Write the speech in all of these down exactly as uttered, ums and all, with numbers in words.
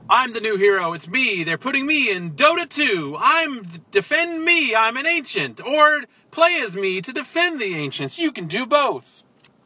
I'm the new hero. It's me. They're putting me in Dota two. I'm defend me. I'm an ancient. Or play as me to defend the ancients. You can do both.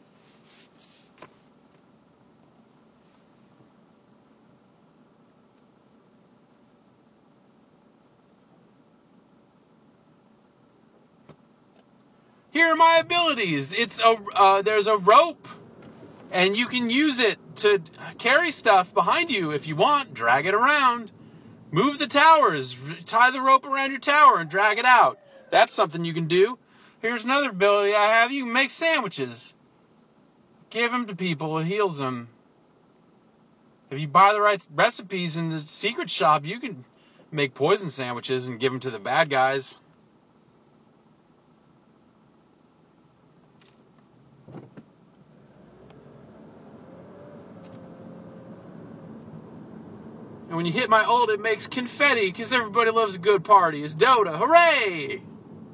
Here are my abilities. It's a uh, there's a rope, and you can use it to carry stuff behind you if you want. Drag it around. Move the towers. Tie the rope around your tower and drag it out. That's something you can do. Here's another ability I have. You can make sandwiches. Give them to people. It heals them. If you buy the right recipes in the secret shop, you can make poison sandwiches and give them to the bad guys. And when you hit my ult, it makes confetti, because everybody loves a good party. It's Dota. Hooray!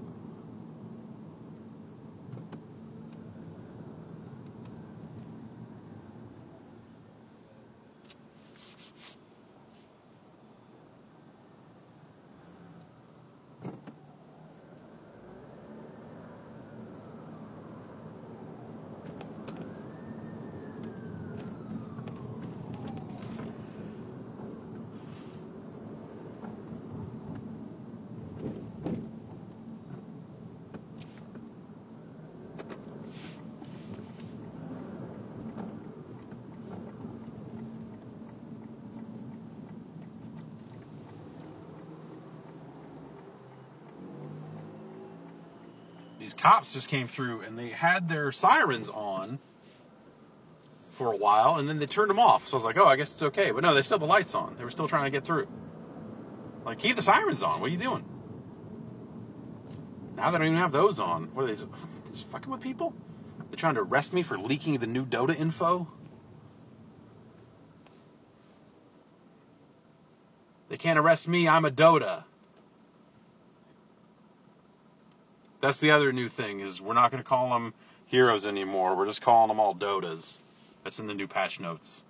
These cops just came through and they had their sirens on for a while and then they turned them off. So I was like, oh, I guess it's okay. But no, they still had the lights on. They were still trying to get through. Like, keep the sirens on. What are you doing? Now they don't even have those on. What are they just, just fucking with people? They're trying to arrest me for leaking the new Dota info? They can't arrest me. I'm a Dota. That's the other new thing, is we're not going to call them heroes anymore. We're just calling them all Dotas. That's in the new patch notes.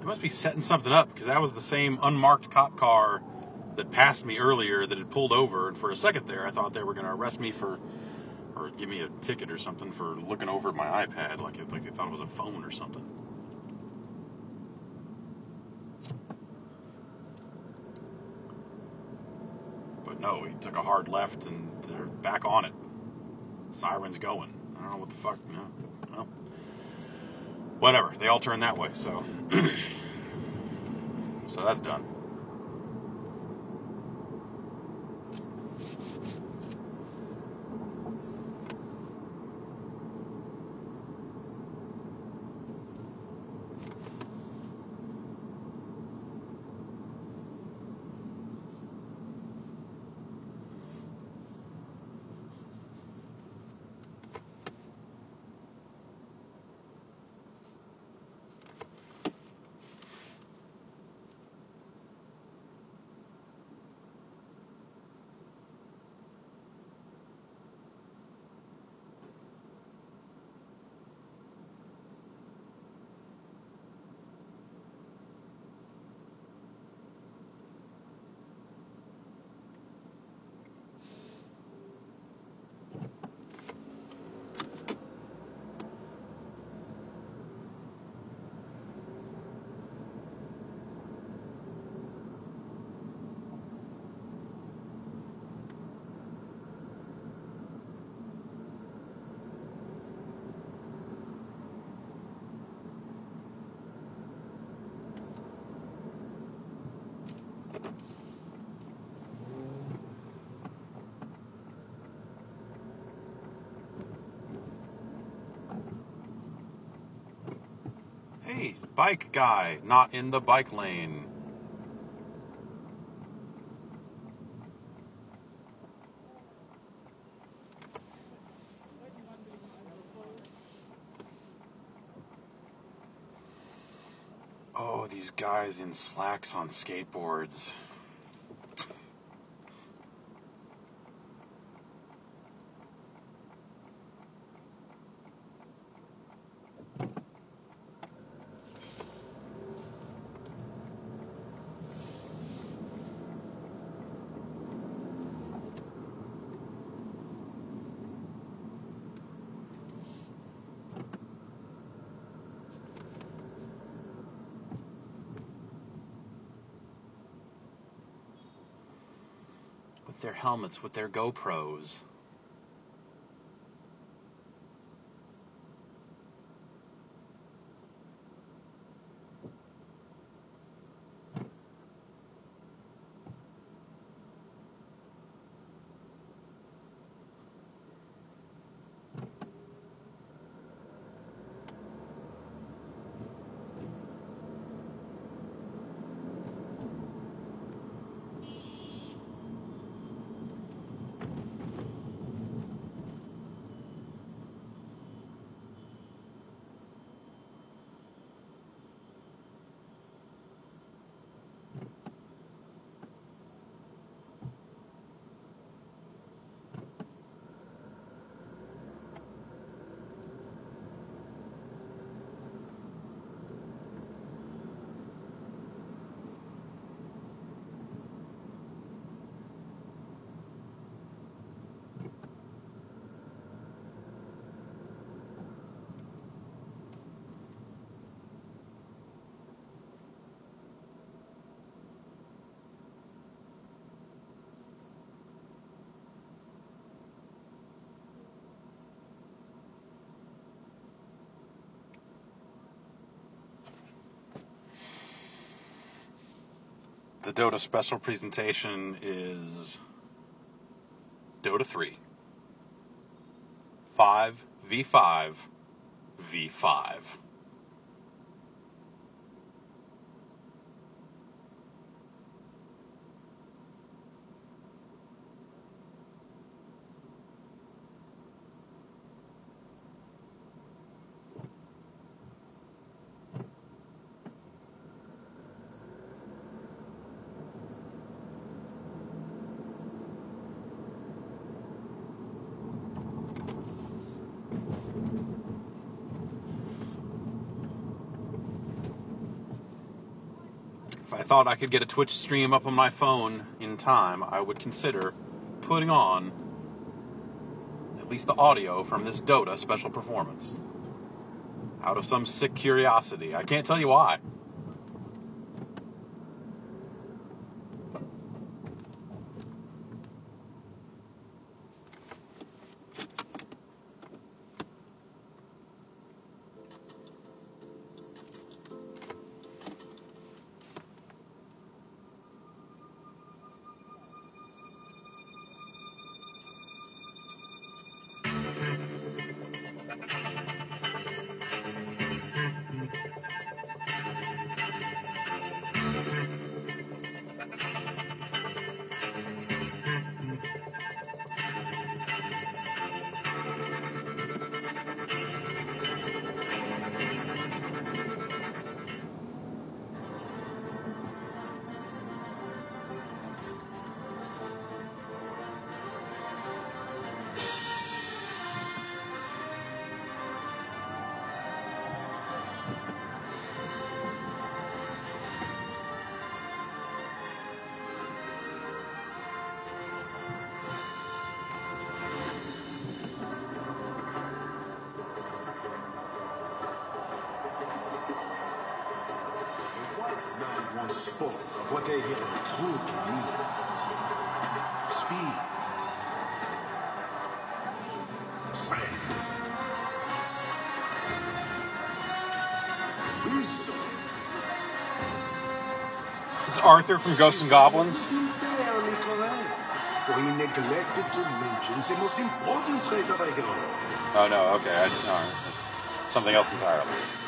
must be setting something up, because that was the same unmarked cop car that passed me earlier that had pulled over. And for a second there, I thought they were going to arrest me for, or give me a ticket or something for looking over at my iPad, like it, like they thought it was a phone or something. But no, he took a hard left and they're back on it. Siren's going. I don't know what the fuck, you know. Well, whatever. They all turn that way, so. So that's done. Hey, bike guy, not in the bike lane. Oh, these guys in slacks on skateboards. With their helmets, with their GoPros. The Dota special presentation is Dota three. five v five v five. if I thought I could get a Twitch stream up on my phone in time, I would consider putting on at least the audio from this Dota special performance. Out of some sick curiosity. I can't tell you why. Spoke of what they held true to me. Speed. Strength. Wisdom. This is Arthur from Ghosts and Goblins. Entirely correct. For he neglected to mention the most important trait of a hero. Oh no, okay. I, no, that's something else entirely.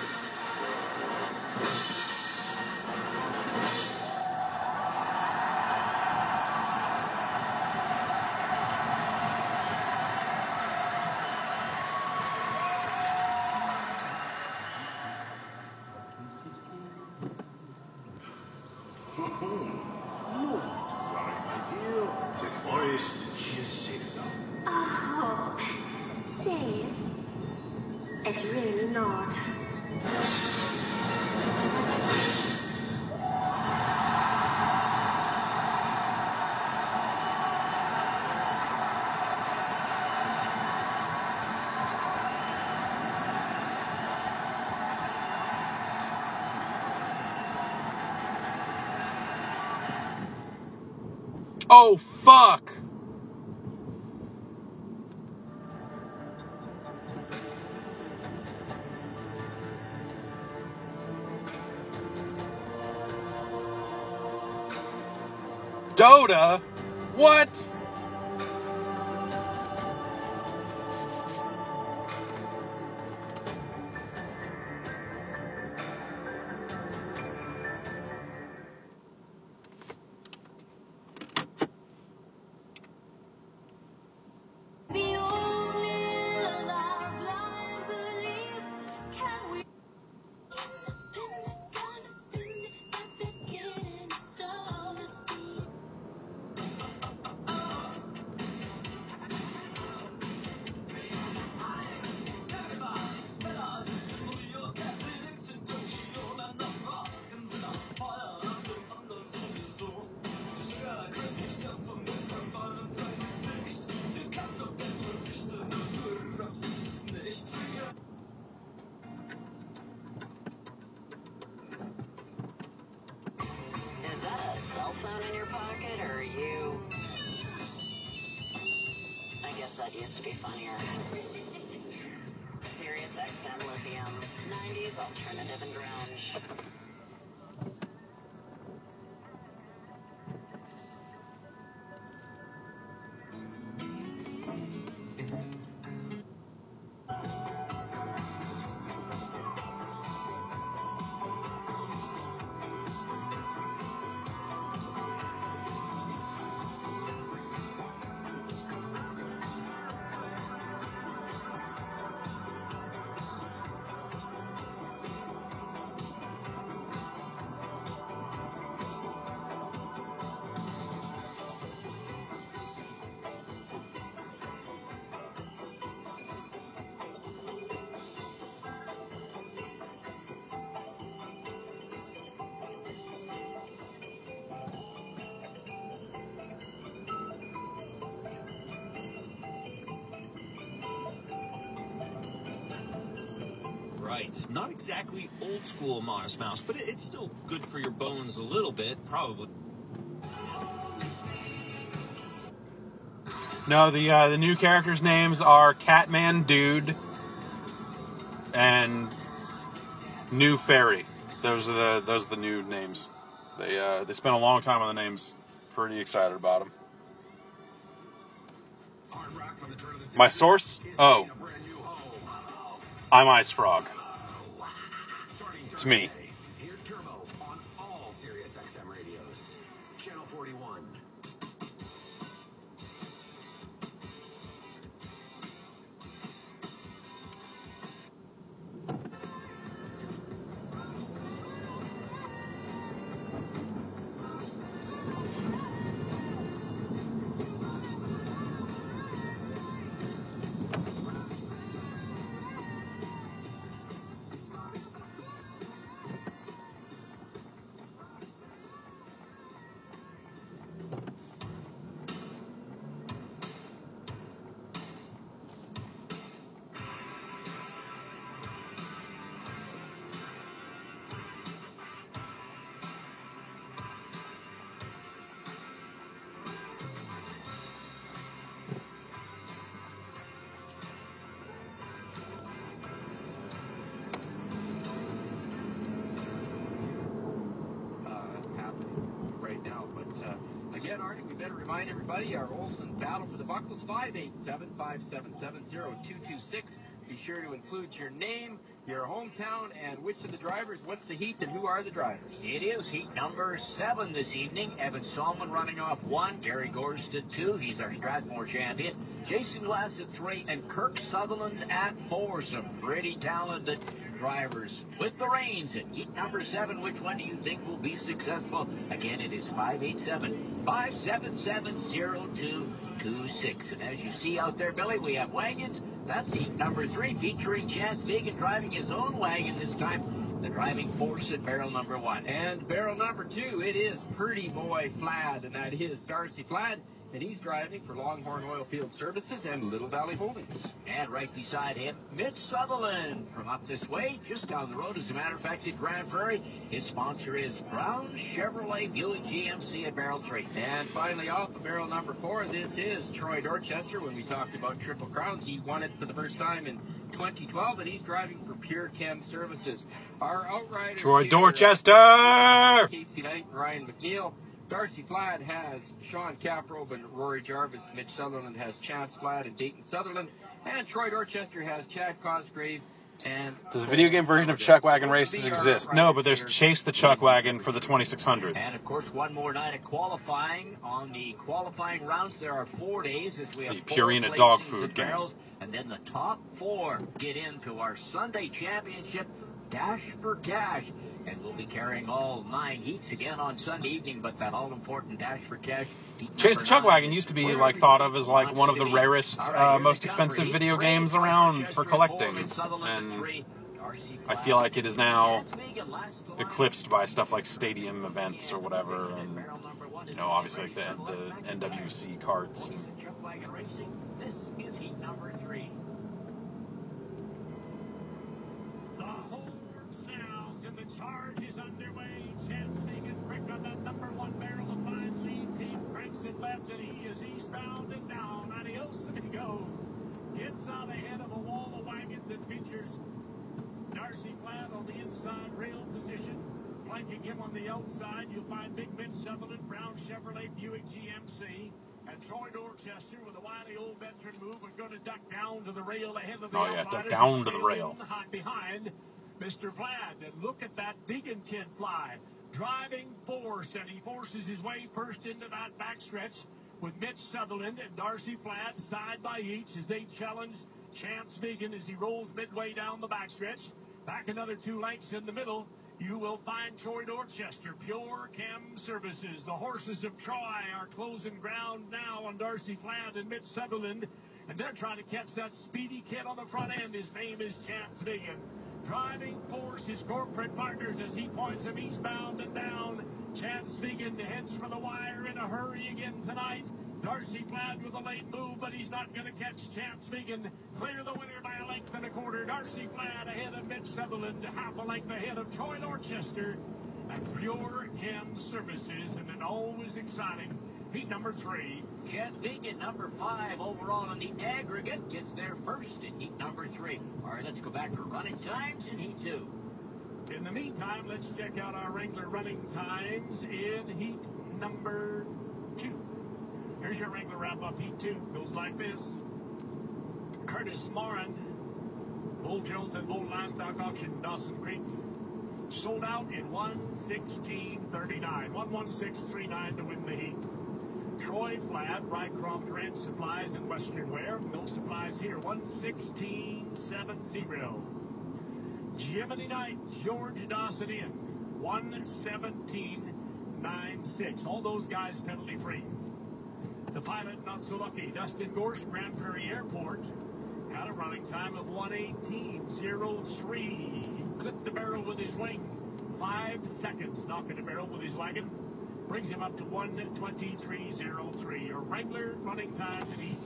Oh, safe? It's really not. Oh, fuck! Dota? What? That used to be funnier. Sirius X M Lithium, nineties alternative and grunge. right. Not exactly old school Modest Mouse, but it, it's still good for your bones a little bit, probably. No, the uh, the new characters' names are Catman Dude and New Fairy. Those are the those are the new names. They uh, they spent a long time on the names. Pretty excited about them. My source? Oh, I'm Ice Frog. It's me. Hear Turbo on all Sirius X M radios. Channel forty-one. Artie, we better remind everybody our Olsen Battle for the Buckles, five eight seven, five seven seven, zero two two six. Be sure to include your name, your hometown, and which of the drivers, what's the heat, and who are the drivers. It is heat number seven this evening. Evan Solomon running off one, Gary Gorst at two. He's our Strathmore champion. Jason Glass at three, and Kirk Sutherland at four. Some pretty talented drivers with the reins in heat number seven. Which one do you think will be successful? Again, it is five eight seven, five seven seven, zero two two six. And as you see out there, Billy, we have wagons. That's heat number three, featuring Chance Vegan driving his own wagon this time. The driving force at barrel number one. And barrel number two, it is Pretty Boy Flad, and that is Darcy Flad. And he's driving for Longhorn Oilfield Services and Little Valley Holdings. And right beside him, Mitch Sutherland from up this way, just down the road, as a matter of fact, at Grand Prairie. His sponsor is Brown Chevrolet Buick G M C at barrel three. And finally off of barrel number four, this is Troy Dorchester. When we talked about Triple Crowns, he won it for the first time in twenty twelve, and he's driving for Pure Chem Services. Our outriders Troy here, Dorchester! Uh, Casey Knight, Ryan McNeil. Darcy Flad has Sean Caprobe and Rory Jarvis. Mitch Sutherland has Chance Flad and Dayton Sutherland. And Troy Dorchester has Chad Cosgrave and... Does a video game version of Chuck Wagon Races exist? No, but there's Chase the Chuck Wagon for the twenty-six hundred. And, of course, one more night of qualifying. On the qualifying rounds, there are four days as we have The four Purina dog placings food and game. barrels. And then the top four get into our Sunday championship, Dash for Cash. And we'll be carrying all nine heats again on Sunday evening, but that all-important Dash for Cash. Chase the Chuck Wagon used to be like thought of as like one of the rarest, uh, most expensive video games around for collecting, and I feel like it is now eclipsed by stuff like stadium events or whatever, and you know, obviously like the, the N W C carts. And, This is heat number three. The horn sounds and the charge is underway. Chance Vegan quick on that number one barrel of fine lead team. Cranks it left and he is eastbound and down. Adios and he goes. Gets out ahead of a wall of wagons that features Darcy Flad on the inside rail position. Flanking him on the outside, you'll find Big Mitch Sutherland, Brown Chevrolet Buick G M C. And Troy Dorchester with a wily old veteran move. We're going to duck down to the rail ahead of the Oh, yeah, Outriders. duck down to the rail. Behind Mister Vlad. And look at that Vegan kid fly. Driving force, and he forces his way first into that backstretch with Mitch Sutherland and Darcy Flad side by each as they challenge Chance Vegan as he rolls midway down the backstretch. Back another two lengths in the middle. You will find Troy Dorchester, Pure Chem Services. The horses of Troy are closing ground now on Darcy Flad and Mitch Sutherland. And they're trying to catch that speedy kid on the front end. His name is Chance Vegan. Driving force, his corporate partners as he points him eastbound and down. Chance Vegan heads for the wire in a hurry again tonight. Darcy Fladd with a late move, but he's not going to catch Chance Vegan. Clear the winner by a length and a quarter. Darcy Fladd ahead of Mitch Sutherland, half a length ahead of Troy Dorchester and Pure Chem Services, and then always exciting. Heat number three. Chance Vegan, number five overall on the aggregate, gets there first in heat number three. All right, let's go back for running times in heat two. In the meantime, let's check out our Wrangler running times in heat number two. Here's your Wrangler wrap-up. Heat two goes like this. Curtis Morin, Bull Jones and Bull Livestock Auction, Dawson Creek, sold out in one sixteen thirty-nine. one sixteen thirty-nine to win the heat. Troy Fladd, Rycroft Ranch Supplies and Western Wear, Mill Supplies here, one sixteen seventy. Jiminy Knight, George Dawson in, one seventeen ninety-six. All those guys penalty free. The pilot, not so lucky. Dustin Gorsh, Grand Prairie Airport, had a running time of one eighteen oh three. Clipped the barrel with his wing. Five seconds knocking the barrel with his wagon. Brings him up to one twenty-three oh three. Your Wrangler running time in heat.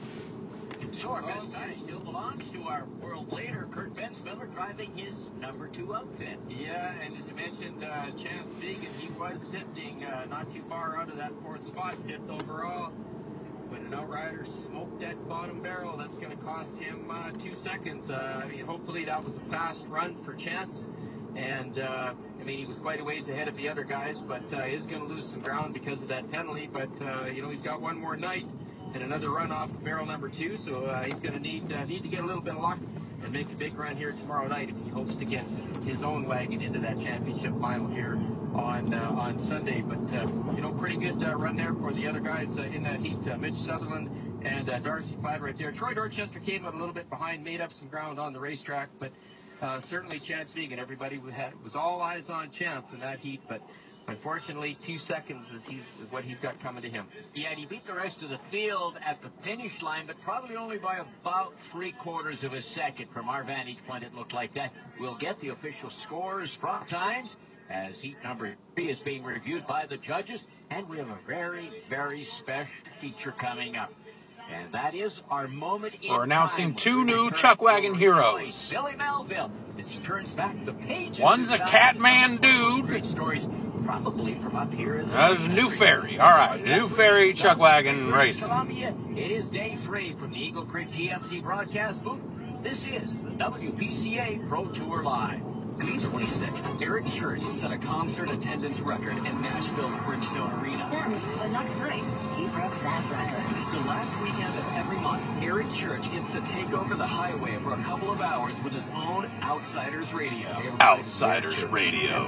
So our best time still belongs to our world leader, Kurt Bensmiller, driving his number two outfit. Yeah, and as you mentioned, uh, Chance Vegan, he was sifting uh, not too far out of that fourth spot, fifth overall. When an outrider smoked that bottom barrel, that's going to cost him uh, two seconds. Uh, I mean, hopefully that was a fast run for Chance. And, uh, I mean, he was quite a ways ahead of the other guys, but uh, is going to lose some ground because of that penalty. But, uh, you know, he's got one more night and another run off barrel number two, so uh, he's going to need uh, need to get a little bit of luck and make a big run here tomorrow night if he hopes to get his own wagon into that championship final here on uh, on Sunday. But, uh, you know, pretty good uh, run there for the other guys uh, in that heat. Uh, Mitch Sutherland and uh, Darcy Fladd right there. Troy Dorchester came out a little bit behind, made up some ground on the racetrack, but uh, certainly Chance Vegan, everybody had, was all eyes on Chance in that heat, but unfortunately, two seconds is, he's, is what he's got coming to him. Yeah, and he beat the rest of the field at the finish line, but probably only by about three quarters of a second. From our vantage point, it looked like that. We'll get the official scores from times as heat number three is being reviewed by the judges, and we have a very, very special feature coming up. And that is our moment in We're announcing time two when we new return Chuck Wagon to heroes. Billy Melville, as he turns back the pages. One's a of Catman dude. Great stories, probably from up here in the That's a new ferry. All right, new ferry Chuck Wagon racing. Columbia. It is day three from the Eagle Creek G M C broadcast booth. This is the W P C A Pro Tour Live. May twenty-sixth, Eric Church set a concert attendance record in Nashville's Bridgestone Arena. Then, the next night, he broke that record. The last weekend of every month, Eric Church gets to take over the highway for a couple of hours with his own Outsiders Radio. Outsiders Radio.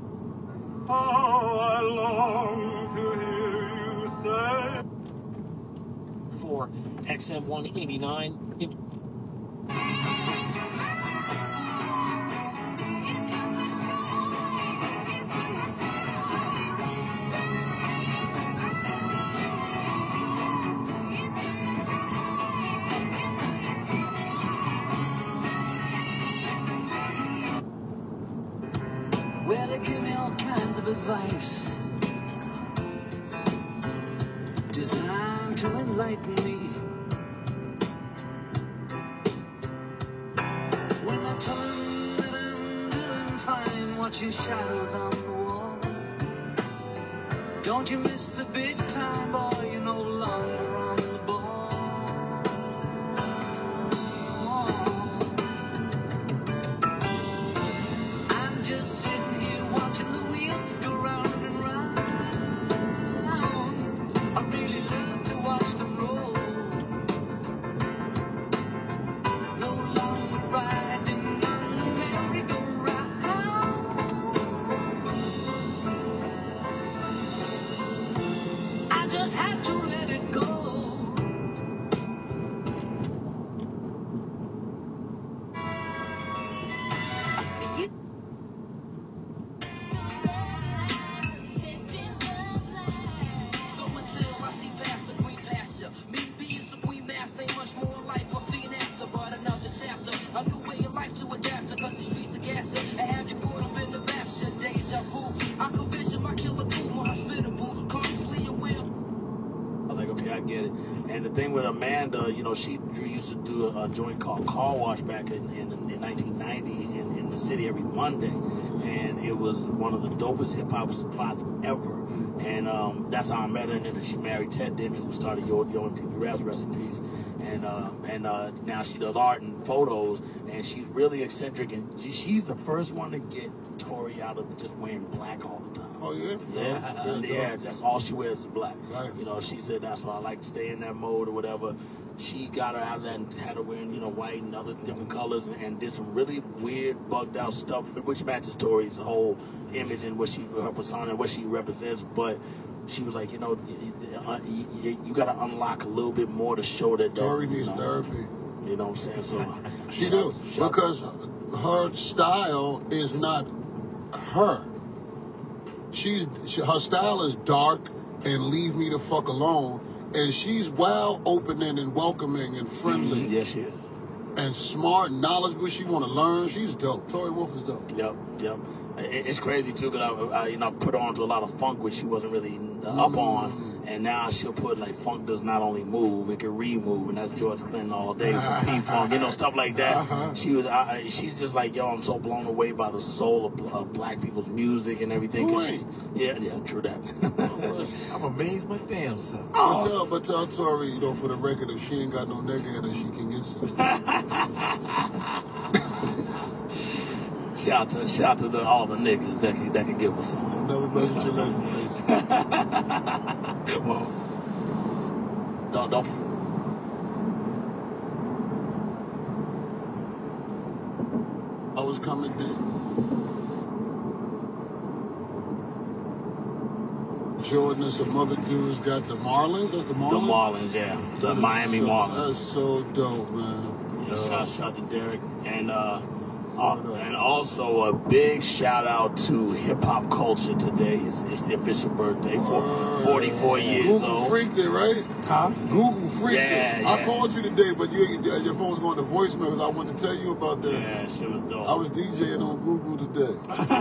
Oh, I long to hear you say. For X M one eighty-nine. Well, they give me all kinds of advice designed to enlighten me. When I tell them that I'm doing fine, watching shadows on the wall. Don't you miss the big time, boy, you're no longer on the ball. I'm just sitting here watching the wheels go round and round. I really love to watch them roll. No longer riding on the merry-go-round. I just had to let it go. So until I see past the green pasture, me being supreme master ain't much more life I've seen after, but another chapter, a new way of life to adapt to, cause the streets are gassing and have you caught up in the rapture, deja vu. I could vision my killer too, more hospitable, consciously aware. get it. And the thing with Amanda, you know, she used to do a, a joint called Car Wash back in, in, in nineteen ninety in, in the city every Monday. And it was one of the dopest hip-hop spots ever. And um, that's how I met her. And then she married Ted Denny, who started Yo, Yo M T V Raps, rest in peace. And uh, and uh, now she does art and photos, and she's really eccentric. And she, she's the first one to get Tori out of just wearing black all the time. Oh, yeah? Yeah, Yeah, and, yeah, that's all she wears is black. Nice. You know, she said that's why I like to stay in that mode or whatever. She got her out of that and had her wearing, you know, white and other different colors and, and did some really weird, bugged out stuff, which matches Tori's whole image and what she, her persona and what she represents. But she was like, you know, you, you, you got to unlock a little bit more to show that. Tori that, needs you know, therapy. You know what I'm saying? So she do, because her style is not her. She's she, her style is dark and leave me the fuck alone. And she's well opening and welcoming and friendly. Mm-hmm. Yes, she is. And smart, knowledgeable. She want to learn. She's dope. Tori Wolf is dope. Yep, yep. It, it's crazy too, because I, I, you know, put her onto a lot of funk, which she wasn't really uh, up on. And now she'll put like funk does not only move, it can remove, and that's George Clinton all day for P-Funk, you know, stuff like that. Uh-huh. She was, I, she's just like, yo, I'm so blown away by the soul of uh, black people's music and everything. 'Cause she, yeah, yeah, true that. I'm amazed my damn self. But tell, but tell Tori, you know, for the record, if she ain't got no nigga in her, she can get some. Shout to shout to the, all the niggas that can that can give us some. I've never messed your lady face. Well, no, no. I was coming in. Jordan and some other dudes got the Marlins. That's the Marlins. The Marlins, yeah, the That is Miami so, Marlins. That's so dope, man. Yeah, shout, shout to Derek and uh, uh, and also a big shout out to hip hop culture today. It's, it's the official birthday for forty-four years Google old. freaked it, right? Huh? Google freaked Yeah, it. yeah. I called you today, but you, your phone was going to voicemail because I wanted to tell you about that. Yeah, shit was dope. I was DJing on Google today.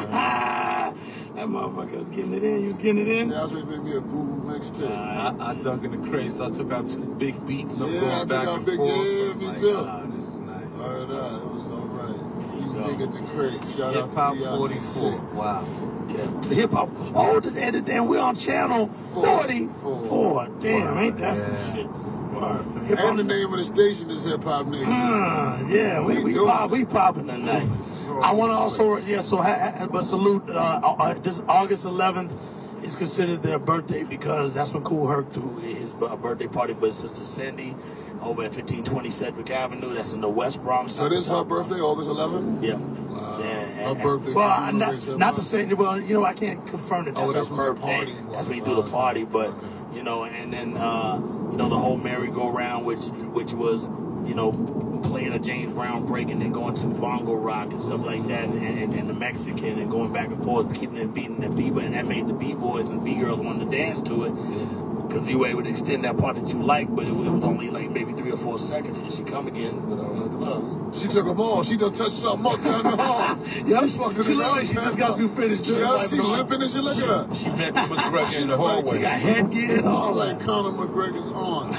That motherfucker was getting it in. You was getting it in? Yeah, I was going to make me a Google mixtape. I, I dug in the crates. I took out two big beats. I'm Yeah, I going took back out and big- forth. yeah, I'm me like, too. ah, this is nice. All right, all right, it was all right. You dig in the crate. Shout Hip out Hop to D I T C. forty-four. Wow. Yeah, to hip hop. Oh, and then we're on channel forty-four. Damn, ain't that some shit? And the name of the station is Hip Hop Nation. Uh, yeah, we we, doing pop, we popping tonight. I want to also, yeah, so ha, ha, but salute. Uh, uh, this August eleventh is considered their birthday because that's when Kool Herc threw his uh, birthday party for his sister Cindy over at fifteen twenty Sedgwick Avenue. That's in the West Bronx. So this is her birthday, August eleventh? Yeah. Wow. Yeah, Her and- birthday. Well, people not, raise her not up. to say, well, you know, I can't confirm that that's, Oh, that's her when the birthday. party was. That's when you do the party, but you know, and then uh, you know the whole merry-go-round, which which was you know playing a James Brown break and then going to bongo rock and stuff like that, and, and, and the Mexican and going back and forth, keeping and beating the b and that made the b-boys and b-girls want to dance to it. Because you were able to extend that part that you liked, but it, it was only like maybe three or four seconds, and she come again with her gloves. She took them all. She done touched something up down the hall. Yep. She fucked She it looked up. like she just got through finished. Yeah, she limping and she look at her. She met McGregor in the look like hallway. she got headgear and all like Conor McGregor's on.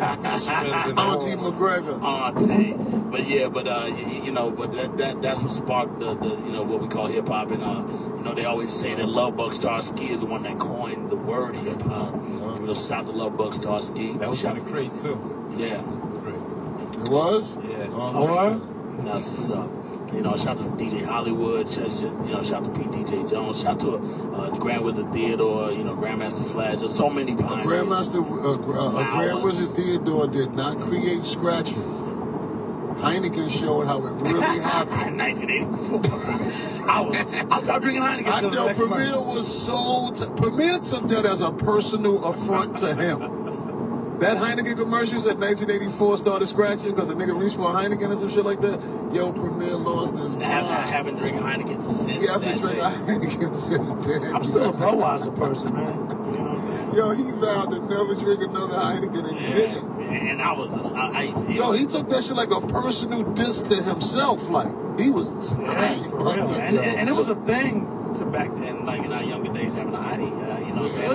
Auntie McGregor. Auntie. But yeah, but uh, you, you know, but that, that that's what sparked the, the you know what we call hip hop, and uh, you know they always say that Love Bug Starsky is the one that coined the word hip hop. You know, shout to Love Bug Starsky. That was shout in the crate too. Yeah. It was? Yeah. Or that's what's up. You know, shout to D J Hollywood. Shout, shout, you know, shout to P. D J Jones. Shout to uh, Grand Wizard Theodore. You know, Grandmaster Flash. There's so many pioneers. Grandmaster, uh, gr- uh, Wow. Grand Wizard Theodore did not create scratching. Heineken showed how it really happened. nineteen eighty-four. I was, I stopped drinking Heineken. I know Premier was so. T- Premier took that as a personal affront to him. That Heineken commercial said nineteen eighty-four started scratching because the nigga reached for a Heineken and some shit like that. Yo, Premier lost his mind. I haven't, I haven't drinking Heineken since Yeah, I've that been drinking day. Heineken since then. I'm still a Budweiser person, man. You know what I'm saying? Yo, he vowed to never drink another Heineken and Yeah. didn't. And I was, I, I Yo, he took that shit like a personal diss to himself. Like, he was yeah, for real. And, and, and it was a thing to back then, like in our younger days, having a Heine. Uh, you know what I'm saying? Yeah,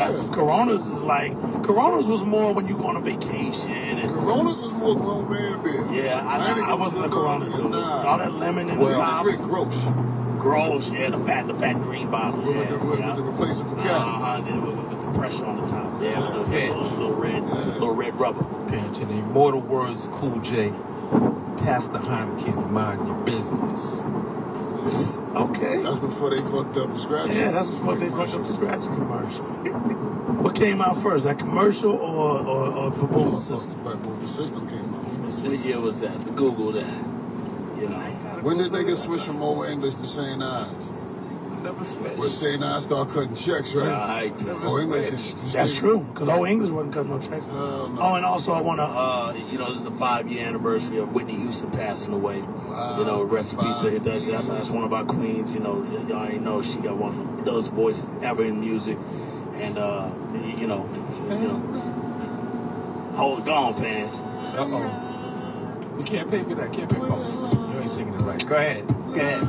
Coronas is like Coronas was more when you go on a vacation. And Coronas was more grown man beer. Yeah, I, I, I wasn't a Corona dude. All that lemon in well, the top. Drink Gross. Gross, yeah, the fat, the fat green bottle. With, Yeah, the, with, yeah. with the replaceable cap. Uh-huh, with, with, with the pressure on the top. Yeah, with the Yeah. little, little red, little red rubber. Pinch, in the immortal words of Cool J, pass the Heineken and mind your business. Okay. That's before they fucked up the scratch. Yeah, that's before they fucked up the scratch commercial. What came out first, that commercial or or, or Pabula System? The system came out. What year was that? The Google that. You know. When did they get switched from Old English to Saint Ives? Never switched. When Saint Ives started cutting checks, right? Right. Old English. is- That's true, because Old English wasn't cutting no checks. Hell no. Oh, and also I want to, uh, you know, this is the five-year anniversary of Whitney Houston passing away. Wow, you know, rest in peace. five to her. That's, that's one of our queens. You know, y'all already know she got one of the dopest voices ever in music. And, uh, you, you know, you know, hold it on, fans. Uh-oh. We can't pay for that. Can't pay for that. You ain't singing it right. Go ahead. Go ahead.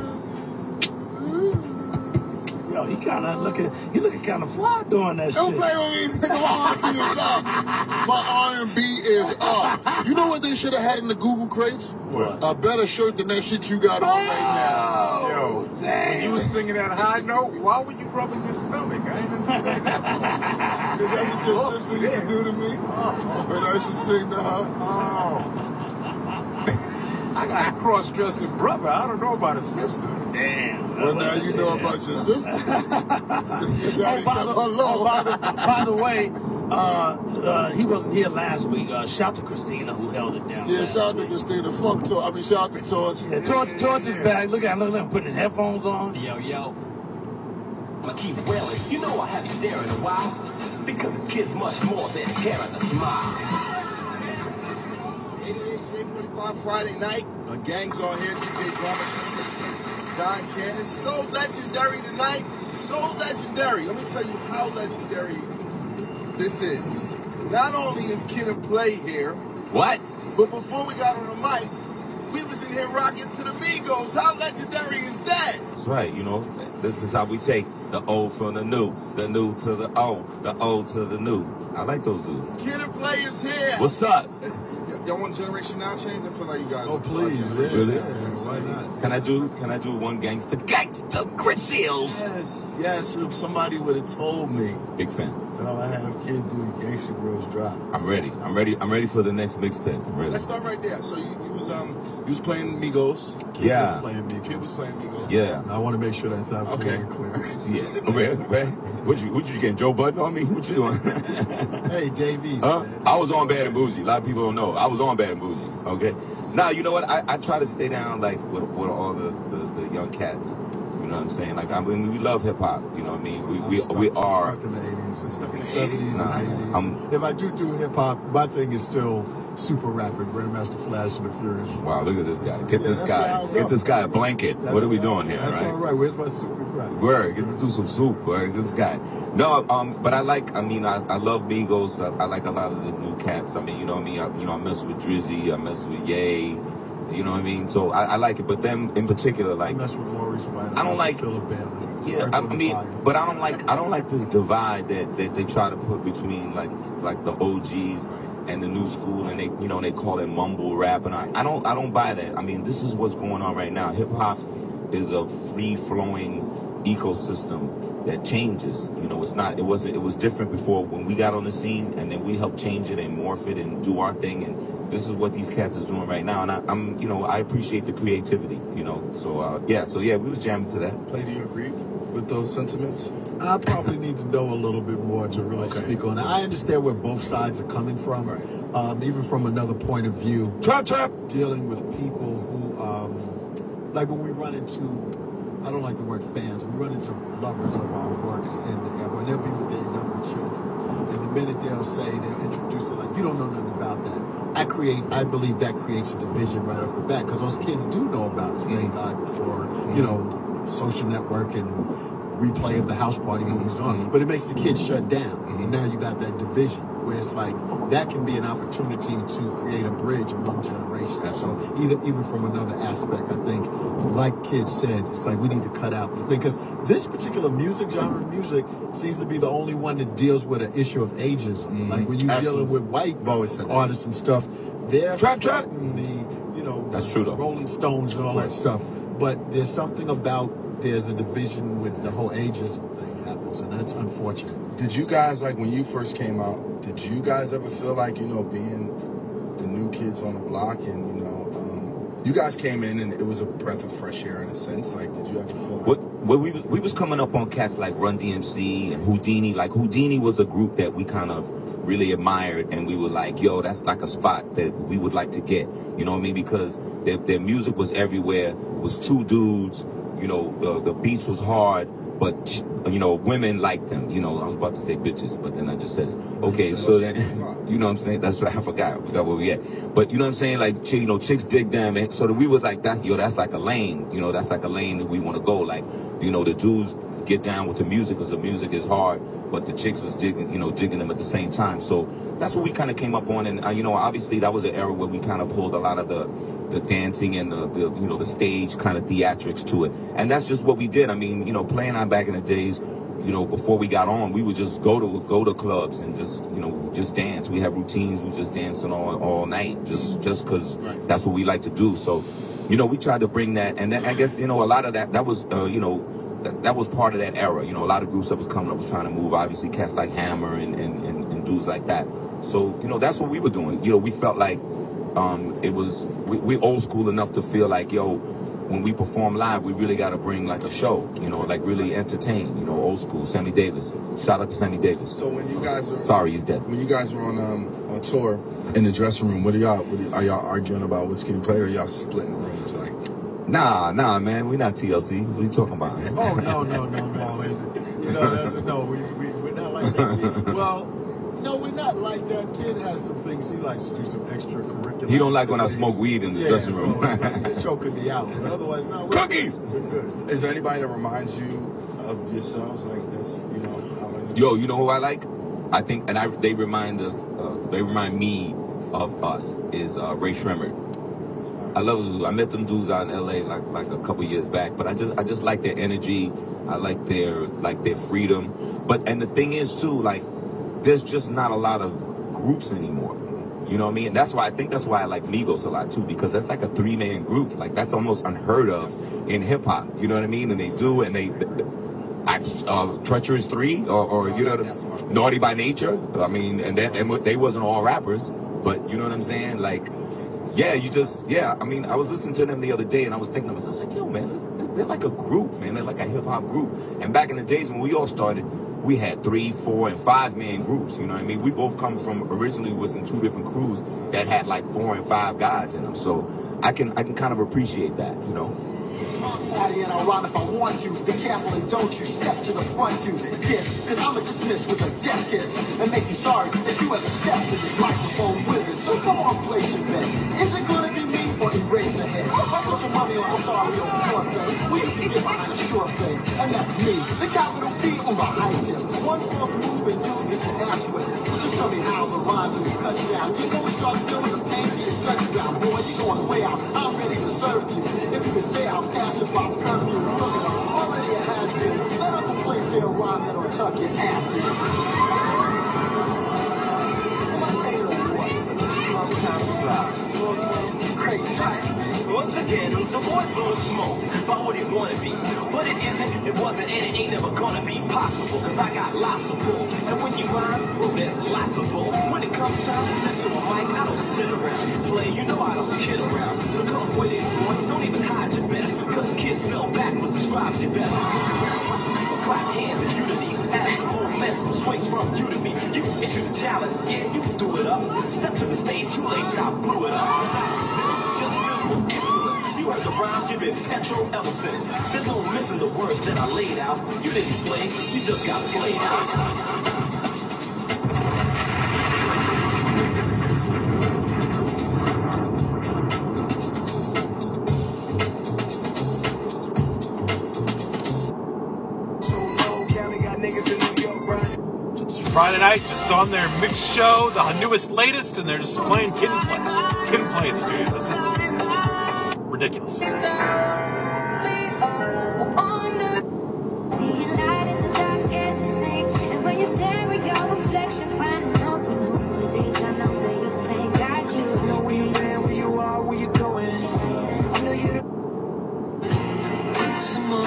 Yo, he kind of looking, he looking kind of fly doing that Don't shit. play with me, nigga. My R and B is up. My R and B is up. You know what they should have had in the Google crates? What? A better shirt than that shit you got on right now. Yo, Dang. when you was singing that high note, why were you rubbing your stomach? I ain't understand that. That's what your sister used to do to me. When I used to sing to her. Oh. I got a cross-dressing brother. I don't know about a sister. Damn. Well, now you know about your sister. Oh, by the, oh, by the, by the way, uh, uh, he wasn't here last week. Uh, shout to Christina who held it down. Yeah, last shout out to week. Christina. Fuck Torch. I mean, shout out to Torch. Yeah, Torch, Torch is back. Look at him. Look at him putting headphones on. Yo, yo. I'ma keep wailing. You know I haven't staring a while. Because the kid's much more than hair and a smile. eighty-eight Shade forty-five Friday night. Uh, gangs on here. D J Drama, Don Cannon. So legendary tonight. So legendary. Let me tell you how legendary this is. Not only is Kid and Play here. What? But before we got on the mic, we was in here rocking to the Migos. How legendary is that? That's right, you know, this is how we take the old from the new, the new to the old, the old to the new. I like those dudes. Kid and Play is here. What's up? Y'all want Generation Now change? I feel like you guys. Oh, please. Yeah, Really? yeah, why not? Can I do, can I do one gangster? Gangster Grit Seals! Yes, yes. If somebody would have told me Big fan. that I would have Kid do Gangsta Girls Drop. I'm ready. I'm ready. I'm ready for the next mixtape. I'm ready. Let's start right there. So you, you was um you was playing Migos. Kid Yeah. was playing Migos. Kid was playing Migos. Yeah. I want to make sure that's absolutely Okay. clear. Yeah. Okay, okay. What you, what you getting, Joe Budden on me? What you doing? Hey, J V. Huh? I was on Bad and Bougie. A lot of people don't know. I was on Bad and Bougie. Okay. Now, you know what? I, I try to stay down like with, with all the, the, the young cats. You know what I'm saying? Like, I mean, we love hip hop. You know what I mean? We we, we are. Stuck in the eighties, and stuck in the seventies Nah, and eighties. I'm- If I do do hip hop, my thing is still super rapid. Grandmaster Flash and the Furious. Wow, look at this guy. Get Yeah, this that's where guy. I'll Get go. this guy a blanket. That's What are we all- doing here, That's right? all right. Where's my super right? Word, let's do some soup. Word, this guy. No, um, but I like. I mean, I, I love Migos. I, I like a lot of the new cats. I mean, you know what I mean. I, you know, I mess with Drizzy. I mess with Ye. You know what I mean. So I, I like it. But them in particular, like, That's with Maurice White. I don't like- Philip Bailey. yeah. I, I mean, but I don't like. I don't like this divide that, that they try to put between like like the O Gs and the new school, and they you know they call it mumble rap, and I, I don't I don't buy that. I mean, this is what's going on right now. Hip hop is a free flowing ecosystem that changes. You know, it's not. It wasn't. It was different before when we got on the scene, and then we helped change it and morph it and do our thing. And this is what these cats is doing right now. And I, I'm, you know, I appreciate the creativity. You know, so uh, yeah, so yeah, we was jamming to that. Play, do you agree with those sentiments? I probably need to know a little bit more to really Okay. speak on it. I understand where both sides are coming from, Right. um, even from another point of view. Trap, trap. Dealing with people who, um, like when we run into, I don't like the word fans, we run into lovers of our works, and, and they'll be with their younger children. And the minute they'll say, they'll introduce it like, you don't know nothing about that. I create, I believe that creates a division right off the bat, because those kids do know about it. Thank God for, you know, social network and replay of the house party when he's on. But it makes the kids shut down. And now you got that division. where it's like that can be an opportunity to create a bridge among generations. So either even from another aspect, I think, like Kid said, it's like we need to cut out the thing, because this particular music genre, music, seems to be the only one that deals with an issue of ageism. Mm-hmm. Like when you're dealing with white artists and stuff, they're trap trap the you know that's true though. Rolling Stones and all that stuff. But there's something about there's a division with the whole ageism thing happens, and that's unfortunate. Did you guys, like, when you first came out, did you guys ever feel like, you know, being the new kids on the block, and, you know, um, you guys came in and it was a breath of fresh air in a sense? Like, did you ever feel like... What, what we, we was coming up on cats like Run D M C and Houdini. Like, Houdini was a group that we kind of really admired, and we were like, yo, that's like a spot that we would like to get. You know what I mean? Because their, their music was everywhere. It was two dudes. You know, the, the beats was hard, but, you know, women liked them. You know, I was about to say bitches, but then I just said it. Okay, so then, you know what I'm saying? That's right. I forgot. I forgot where we at. But, you know what I'm saying? Like, you know, chicks dig them. And so that we was like, that, yo, that's like a lane. You know, that's like a lane that we want to go. Like, you know, the dudes get down with the music because the music is hard, but the chicks was digging, you know, digging them at the same time. So that's what we kind of came up on. And, uh, you know, obviously that was an era where we kind of pulled a lot of the, the dancing and the, the, you know, the stage kind of theatrics to it. And that's just what we did. I mean, you know, playing on back in the days, you know, before we got on, we would just go to go to clubs and just, you know, just dance. We have routines. We just dancing all, all night just just because that's what we like to do. So, you know, we tried to bring that. And then I guess, you know, a lot of that, that was, uh, you know, that, that was part of that era. You know, a lot of groups that was coming up was trying to move, obviously, cats like Hammer and, and, and, and dudes like that. So, you know, that's what we were doing. You know, we felt like um, it was, we, we old school enough to feel like, yo, when we perform live, we really got to bring like a show, you know, like really entertain, you know, old school. Sammy Davis. Shout out to Sammy Davis. So when you guys are... Sorry, he's dead. When you guys were on um, on tour in the dressing room, what are y'all, what are, are y'all arguing about what's getting played, or y'all splitting rooms? Like, Nah, nah, man, we're not T L C. What are you talking about? Oh, no, no, no, no. You know, that's a, no, we, we, we're not like that. We, well, no, we're not like that. Kid has some things he likes to do, some extracurricular. He don't like when I smoke weed in the yeah, dressing room. So it's like, the choke could be out. But otherwise, no. We're, Cookies! We're good. is there anybody that reminds you of yourselves? Like this, you know? How like Yo, you know who I like? I think, and I they remind us, uh, they remind me of us, is uh, Ray Shremmerd. I love them. I met them dudes out in L A like like a couple years back, but I just I just like their energy. I like their like their freedom. But and the thing is too, like, there's just not a lot of groups anymore. You know what I mean? And that's why I think that's why I like Migos a lot too, because that's like a three man group. Like that's almost unheard of in hip hop. You know what I mean? And they do, and they, I, uh, Treacherous Three, or, or you know, the, Naughty by Nature. I mean, and that and they wasn't all rappers, but you know what I'm saying? Like, yeah, you just, yeah. I mean, I was listening to them the other day, and I was thinking, I was like, yo, man, this, this, they're like a group, man. They're like a hip hop group. And back in the days when we all started, we had three, four, and five man groups. You know what I mean? We both come from, originally was in two different crews that had like four and five guys in them. So I can I can kind of appreciate that, you know. Party and I'll rhyme if I want to. Be careful and don't you step to the front to this, cause I'ma dismiss with a death kiss and make you sorry if you ever step to this microphone with it. So come on, place your bet. Is it gonna be me or erase the head? I put your money on sorry on the fourth thing. We used to get behind a short thing, and that's me. The capital B on the high tip. One false move and you'll get your ass with it. Just tell me how the rhymes will be cut down. You know we start feeling the pain to your touchdown. Boy, you going way out. I'm ready to serve you. If you can stay out past your about curfew. Look it up. Already it has been. Let up a place here, rhyme that'll tuck your ass in. Once again, the boy blowing smoke about what he wanna be. But it isn't, it wasn't, and it ain't never gonna be possible. Cause I got lots of bull. And when you rhyme, well, there's lots of bull. When it comes time to step to a mic, I don't sit around and play. You know I don't kid around. So come with it, boy. Don't even hide your best. Cause kids fell backwards, describes your best. Watch people clap hands in unity. Add momentum swings from you to me. You issue the challenge, yeah, you can do it up. Step to the stage, too late, I blew it up. Excellent. You heard the rhymes, you've been petrol ever since. There's no missing the words that I laid out. You didn't play, you just got played out. So low, Cali got niggas in New York, right? Just Friday night, just on their mix show, the newest, latest, and they're just playing Kid and Play. Kid and Play in the studio. That's it. Ridiculous. See you light in the darkest things, and when you stare at your reflection, find an open days. I know that you think I you know where you at, where you are, where you going. I know you. Some more.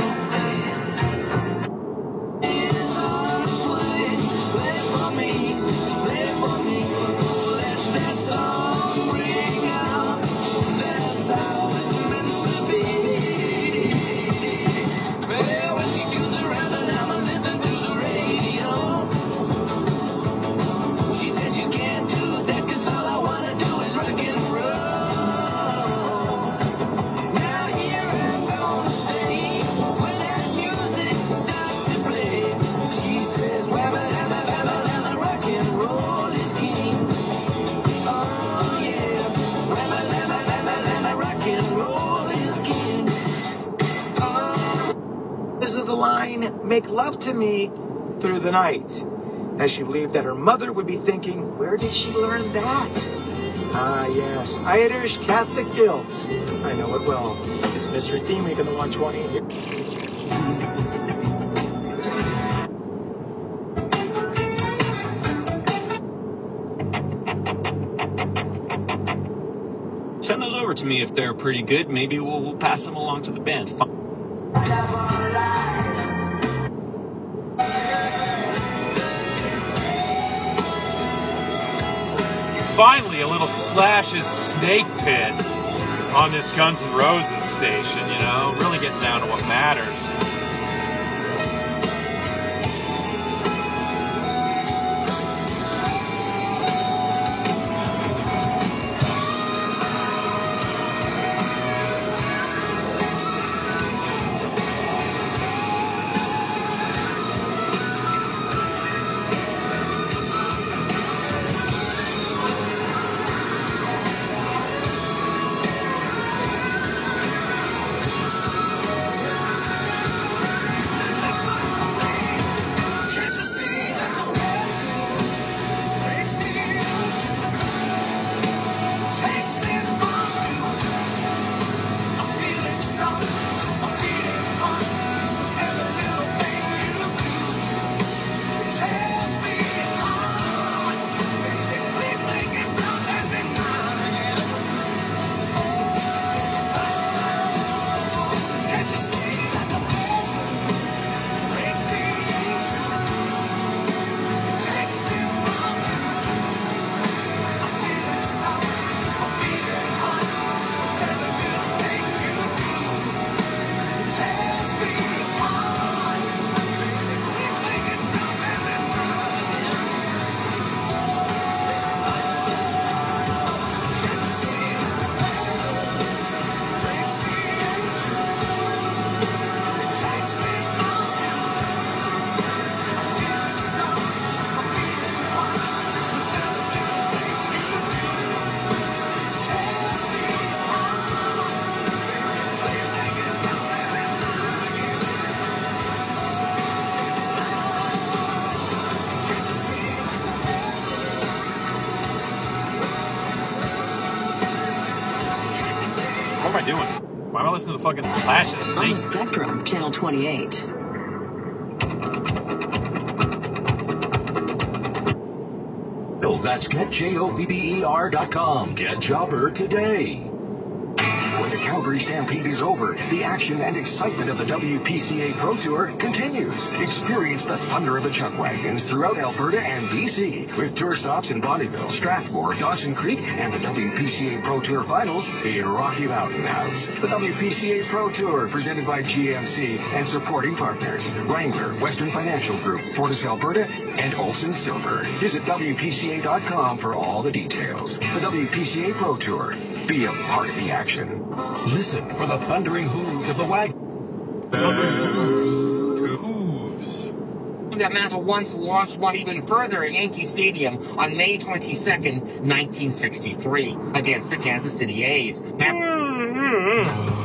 Make love to me through the night, as she believed that her mother would be thinking, where did she learn that? Ah, yes, Irish Catholic guilt. I know it well. It's Mister Theme Week in the one twenty. Send those over to me if they're pretty good. Maybe we'll, we'll pass them along to the band. Fun. Finally, a little Slash's Snake Pit on this Guns N' Roses station, you know, really getting down to what matters. What am I doing? Why am I listening to fucking Slash's Snake? On the Spectrum, Channel twenty-eight. Oh, that's get jobber dot com. Get Jobber today. When the Calgary Stampede is over, the action and excitement of the W P C A Pro Tour continues. Experience the thunder of the chuck wagons throughout Alberta and B C, with tour stops in Bonnyville, Strathmore, Dawson Creek, and the W P C A Pro Tour Finals in Rocky Mountain House. The W P C A Pro Tour, presented by G M C and supporting partners, Wrangler, Western Financial Group, Fortis Alberta, and Olson Silver. Visit W P C A dot com for all the details. The W P C A Pro Tour. Be a part of the action. Listen for the thundering hooves of the wagon. Hooves. Hooves. That mantle once launched one even further at Yankee Stadium on May twenty-second, nineteen sixty-three, against the Kansas City A's. Now-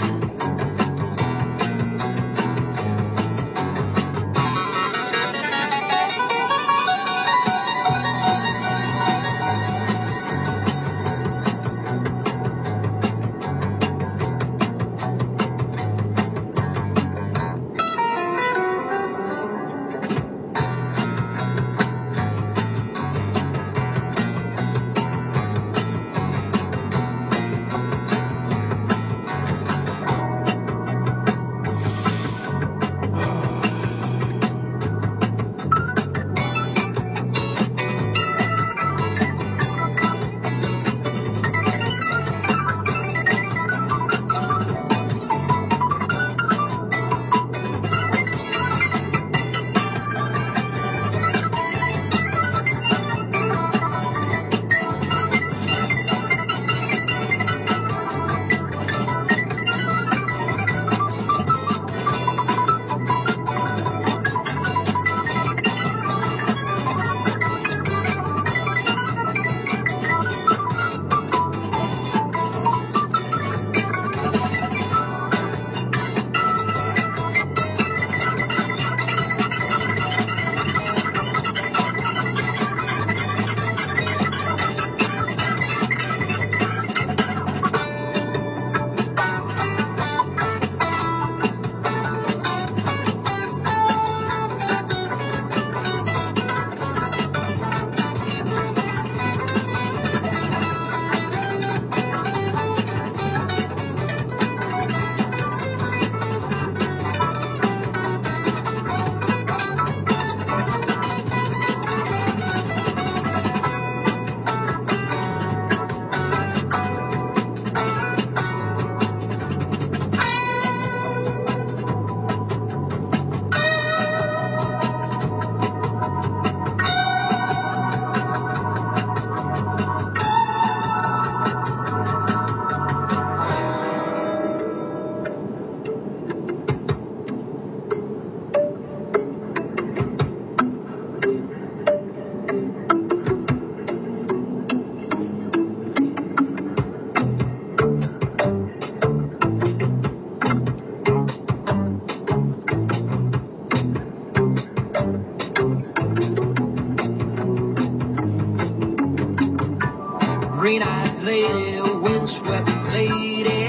Green-eyed lady, windswept lady.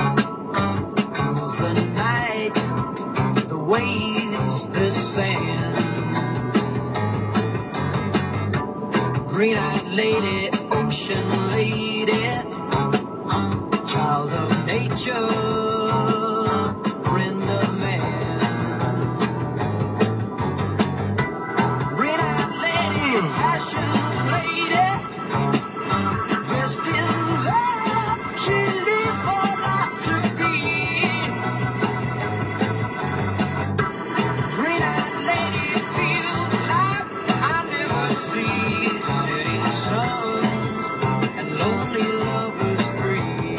The night, the waves, the sand. Green-eyed lady, ocean lady, child of nature, friend of man. Green-eyed lady, passion lady, dressed in love, she lives her life to be. Green-eyed lady feels like I never see. Setting suns and lonely lovers free.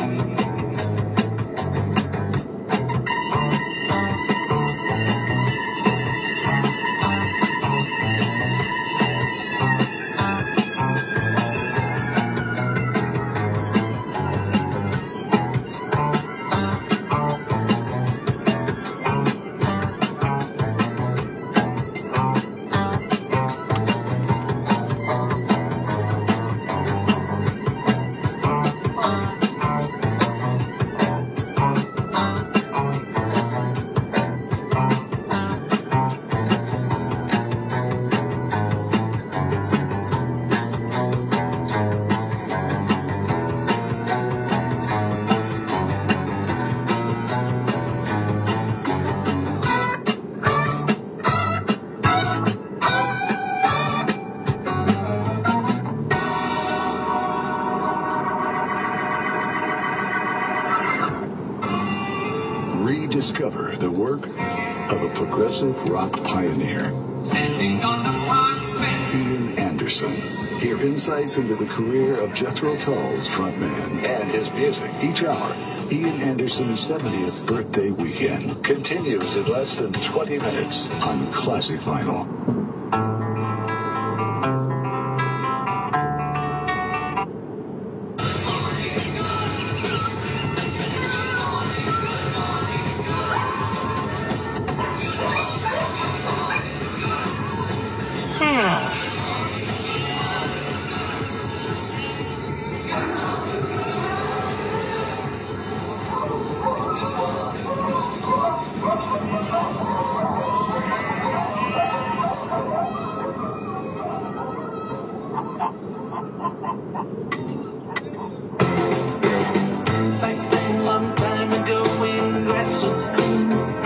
Rediscover the work of a progressive rock pioneer, Ian Anderson. Hear insights into the career of Jethro Tull's frontman and his music. Each hour, Ian Anderson's seventieth birthday weekend continues in less than twenty minutes on Classic Vinyl. Back a long time ago when grass was green.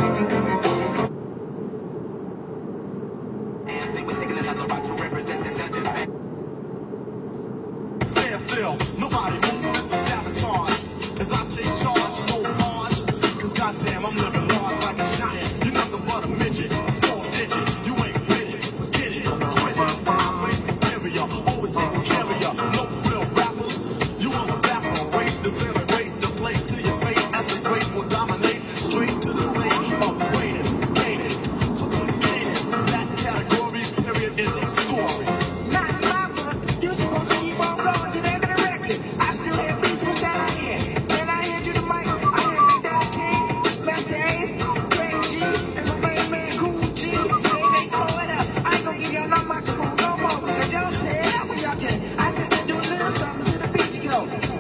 Stand still, nobody move, sabotage. As I take charge, no marge. Cause goddamn, I'm living large like a giant. You're nothing but a midget, a small digit. You ain't with it, forget it, quit it. I'm way superior, always taking care of ya. No real rappers, you will evaporate, disintegrate, deflate to your fate. As the great will dominate, straight to the stage, upgraded, gated, sophisticated. That category, period, is a story. Not my fault. You supposed to keep on going to the end of the record. I still have beats with that I hear. Then I hand you the mic. I hear Big Daddy King, Master Ace, Greg G, and my main man Cool G. They they throw it up. I ain't gonna give y'all no microphone no more. Cause y'all tell what y'all can. I said to do a little something to the beat go.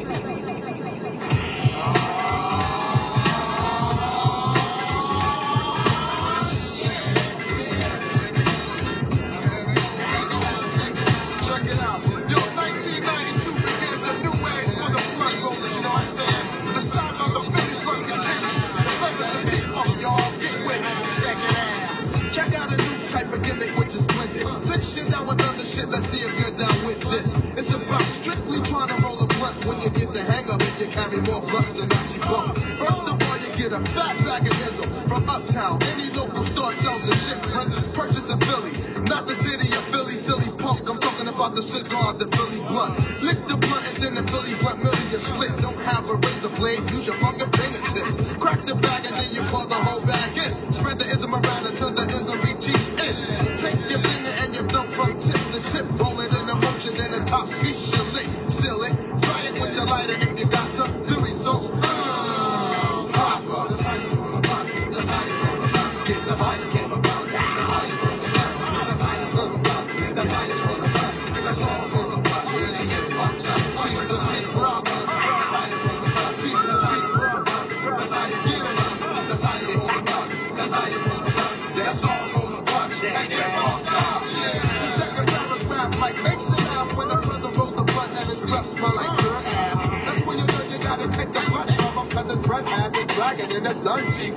Check it out. Yo, nineteen ninety-two begins a new age for the blood rollers, you know what I'm saying? The sound of the Billy Buck continues. The flavors of people, y'all get with it. Check it out. Check out a new type of gimmick, which is splendid. Sit shit down with other shit, let's see if you're down with this. It's about strictly trying to roll a blunt. When you get the hang of it, you carry more blunts than that you bump. First of all, you get a fat bag of Izzle from Uptown. Any local store sells the shit. Purchase in Philly, not the city of Philly, silly punk. I'm talking about the cigar, the Philly blunt. Lick the blunt and then the Philly blunt million split. Don't have a razor blade, use your fucking fingertips. Crack the bag and then you pour the whole bag in. Spread the ism around until the ism reaches in. Take your finger and your thumb from tip to tip. Roll it in a motion, then the top piece you lick. Seal it, try it with your lighter if you got to. The results, uh, proper. That's how you roll about it. That's how you roll about it. That's how you roll about it. That's how you roll about it. That's how you roll about it. That's how you roll about it. That's all roll about it. dragon in a dungeon.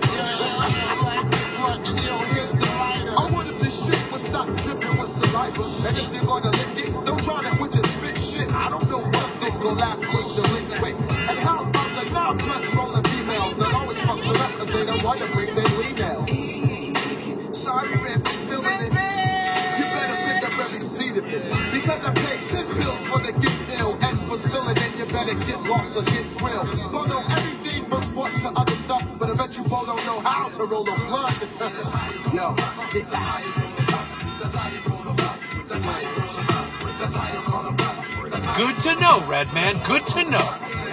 I wonder if this shit would stop dripping with saliva. And if you're gonna lick it, don't try that with your spit shit. I don't know what this gon' last push your lick quick. And how about the non-plus rolling females that always fucks it up cause they don't want to bring their emails? Sorry, Red, for spilling it. You better pick up every seed of it. Because I paid ten bills for the get ill. And for spilling it, you better get lost or get grilled. Don't know everything from sports to other stuff, but I bet you both don't know how to roll a blunt. Yo, get Good to know, Red Man. Good to know.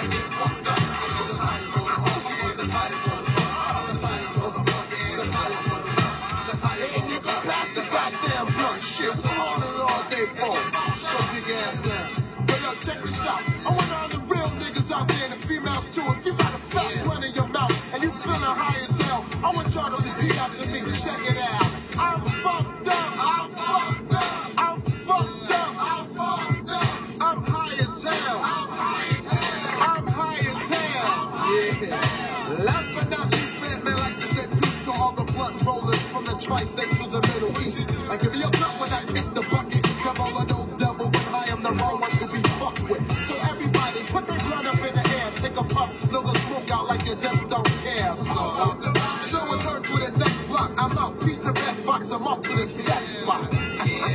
Shit's on and all day for. So big ass down. But yo, check this out. I want all the real niggas out there and the females too. If you got a fat one in your mouth and you feeling high as hell, I want y'all to repeat after me. Check it out. I'm fucked up. I'm fucked up. I'm fucked up. I'm fucked up. I'm high as hell. I'm high as hell. I'm high as hell. Yeah. Last but not least, man, man, like to say peace to all the blunt rollers from the tri-state to the Middle East. I give you a cut when I kick the bucket. Come all I don't double when I am the wrong one to be fucked with. So everybody, put their blood up in the air. Take a puff, blow the smoke out like you just don't care. So, so it's heard for the next block. I'm out. Piece the red box. I'm off to the set spot. Yeah,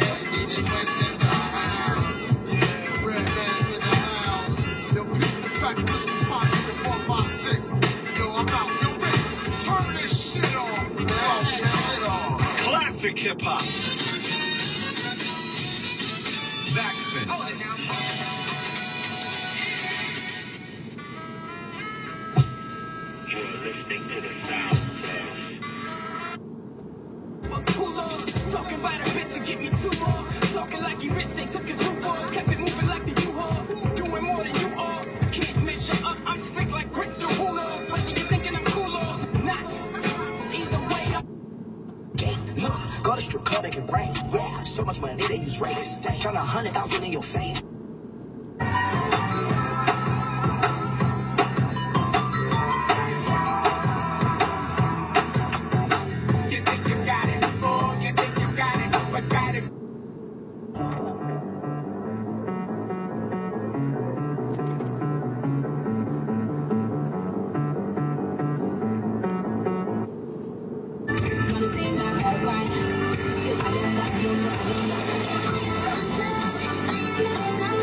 red man's in the house. Yo, piece the fact, push the positive four five six. Yo, I'm out. Yo, Rick, turn this shit off. Turn this shit off. Classic hip hop. Backspin. You're listening to the sound Pull up, talking about a bitch and give me two more. Talking like you rich, they took his roof off. Kept it moving like the U-Haul. Doing more than you are. Can't measure up, I'm sick like Rick the Ruler. Lately you thinking I'm cooler. Not. Either way, I'm... Look, go to strip club, it can rain. Yeah, so much money, they use rates. Count a hundred thousand in your face. You think you got it, oh, you think you got it, but got it. Right.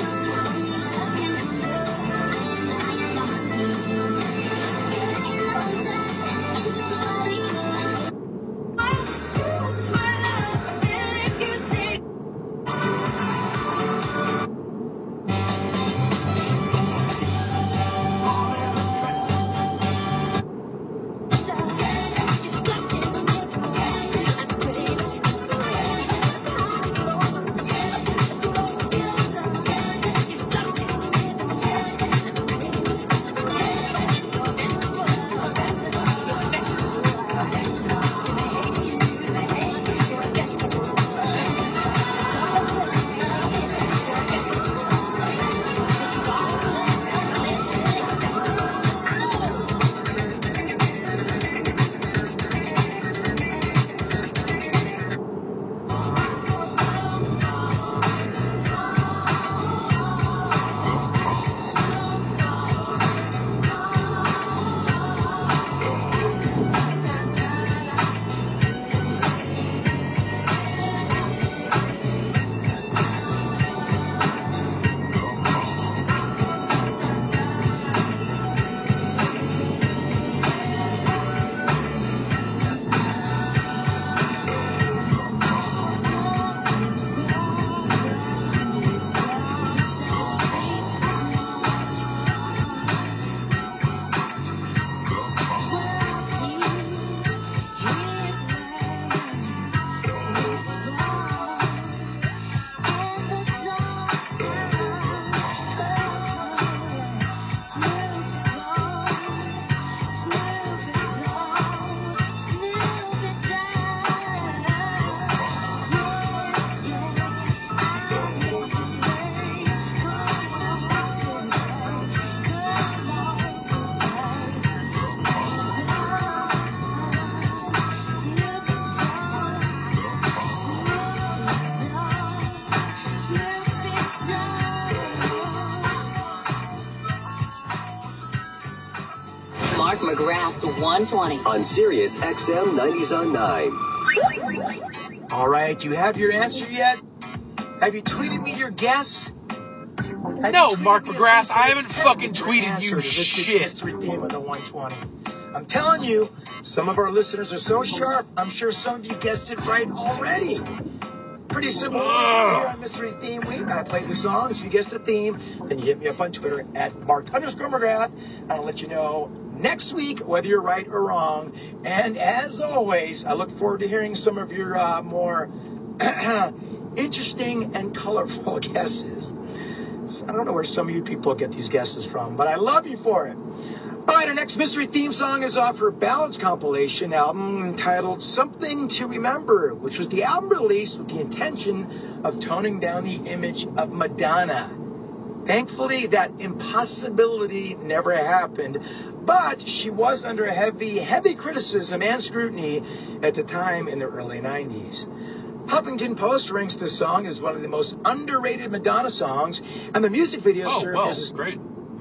Mark McGrath's one twenty. On Sirius X M nineties on nine. All right, you have your answer yet? Have you tweeted me your guess? Have No, you tweeted Mark me at McGrath, least I haven't a fucking your tweeted answer you to this shit. mystery theme of the one twenty. I'm telling you, some of our listeners are so sharp, I'm sure some of you guessed it right already. Pretty simple. Here on Mystery Theme Week, I play the songs, you guess the theme, then you hit me up on Twitter at Mark underscore McGrath, and I'll let you know next week whether you're right or wrong. And as always, I look forward to hearing some of your uh, more interesting and colorful guesses. I don't know where some of you people get these guesses from, but I love you for it. All right, our next mystery theme song is off her Ballads compilation album entitled Something to Remember, which was the album released with the intention of toning down the image of Madonna. Thankfully, that impossibility never happened, but she was under heavy, heavy criticism and scrutiny at the time in the early nineties. Huffington Post ranks this song as one of the most underrated Madonna songs, and the music video Oh, served well, as a great.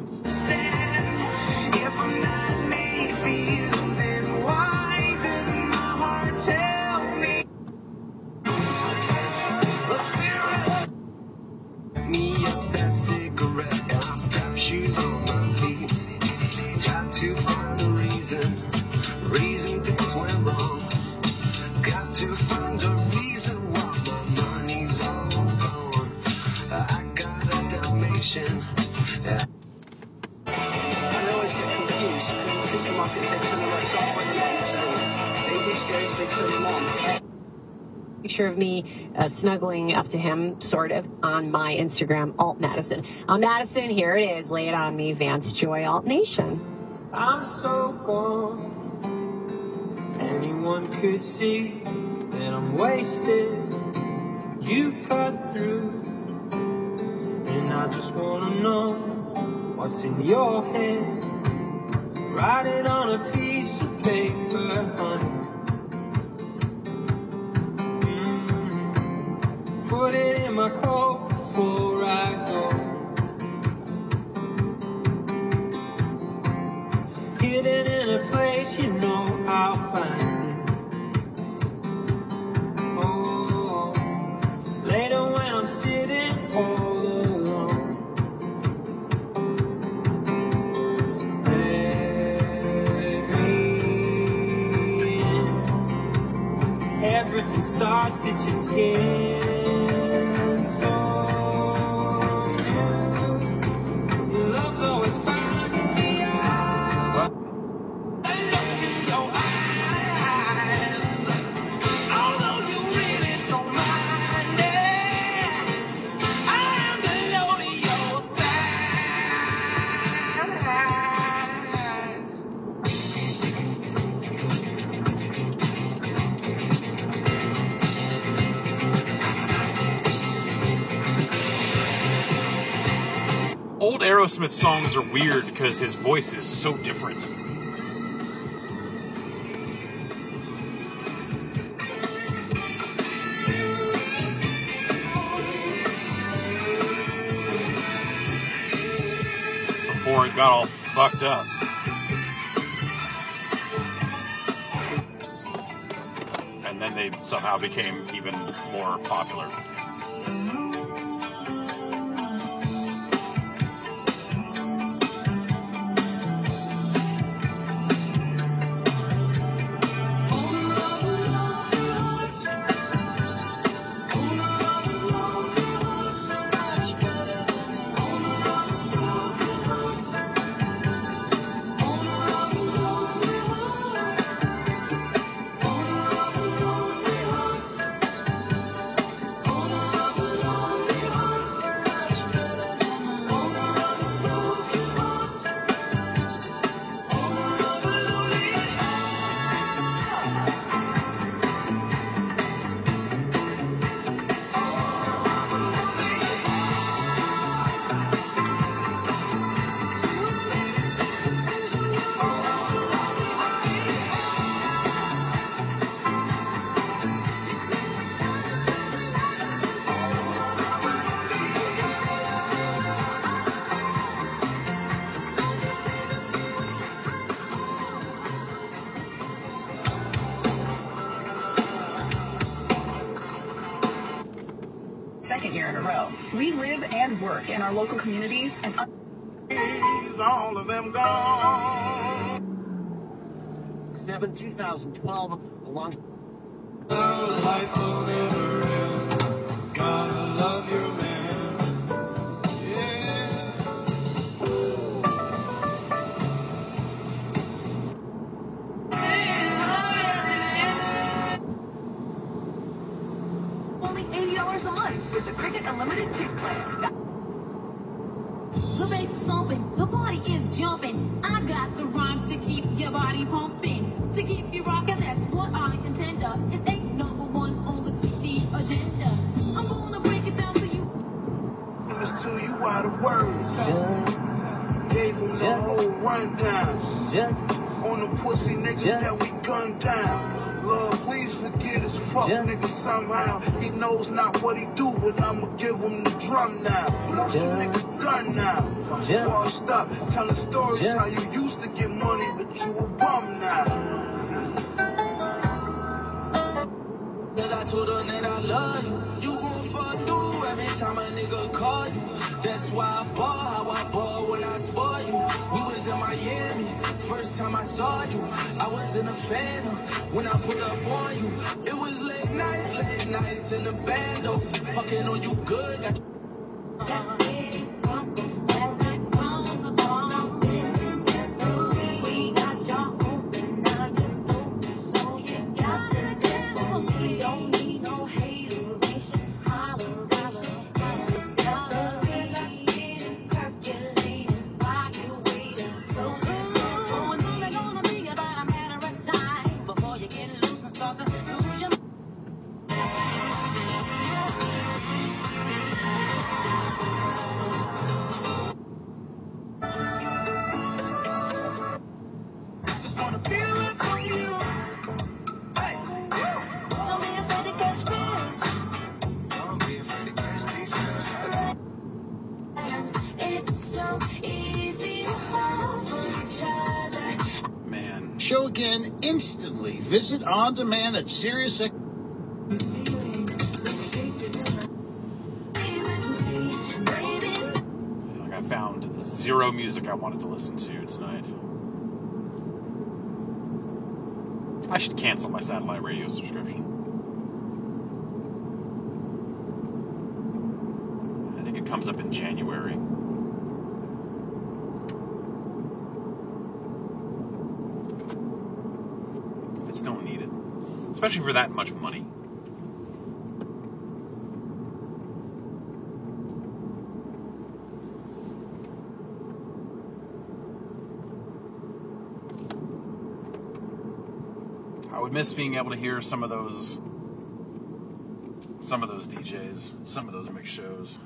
If I'm not made for you, then why doesn't my heart tell me? Me up that cigarette and I strap shoes on my feet. Got to find a reason, reason things went wrong. Got to find a reason why my money's all gone. I got a Dalmatian. I always get confused because the supermarkets they turn the lights off when they're actually baby scares they turn them on. Picture of me uh, snuggling up to him, sort of, on my Instagram, Alt Madison. Alt Madison, here it is. Lay it on me, Vance Joy, Alt Nation. I'm so gone. Anyone could see that I'm wasted. You cut through, and I just wanna know what's in your head. Write it on a piece of paper, honey. Mm-hmm. Put it in my coat before I go. Hidden in a place you know I'll find it. Oh, later when I'm sitting all alone. Everything starts at your skin. So good. Your love's always finding me out. Your eyes, although you really don't mind it, I'm below your Old Aerosmith songs are weird because his voice is so different. Before it got all fucked up. And then they somehow became even more popular. live and work in our local communities and all of them gone. seven, two thousand twelve, along. Life will never end. Gotta love your man. only eighty dollars a month with the Cricket Unlimited Tick Plan. The bass is open, the party is jumping. I got the rhymes to keep your body pumping, to keep you rocking. That's what I intend. It's ain't number one on the C T agenda. I'm gonna break it down for you. It's to you out of words. Gave him the whole rundown. Just on the pussy niggas that we gunned down. Lord, please forget his fuck nigga somehow. He knows not what he do, but I'ma give him the drum now. Most you niggas done now. Washed up, telling stories how you used to get money, but you a bum now. But I told her that I love you. You gon' fuck through every time a nigga call you. That's why I ball how I ball when I spoil you. We was in Miami, first time I saw you. I was in a phantom when I put up on you. It was late nights, late nights in the band, though. Fucking on you good. Got Show again instantly. Visit on demand at Sirius. I think I found zero music I wanted to listen to tonight. I should cancel my satellite radio subscription. I think it comes up in January. I just don't need it. Especially for that much money. I would miss being able to hear some of those, some of those D Js, some of those mix shows.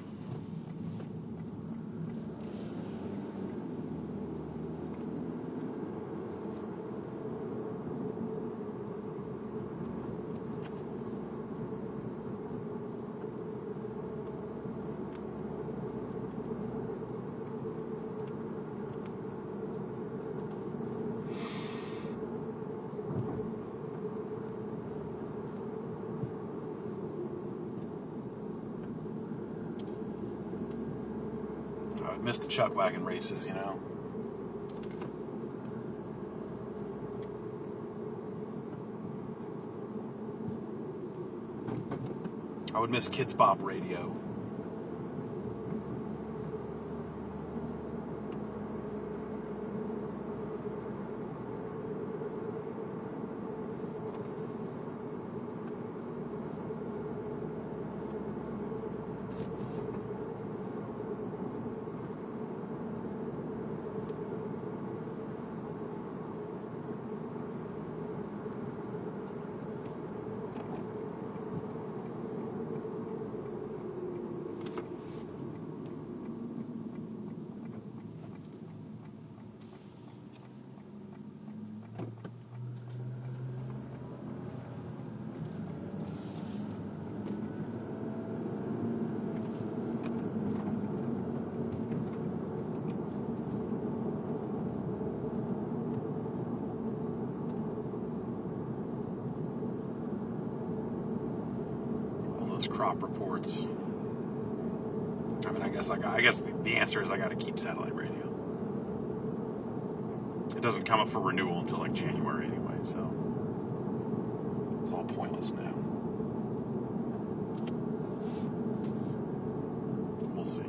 I would miss the chuck wagon races, you know. I would miss Kids Bop Radio. Crop reports. I mean, I guess I got, I guess the, the answer is I got to keep satellite radio. It doesn't come up for renewal until like January anyway, so it's all pointless now. We'll see.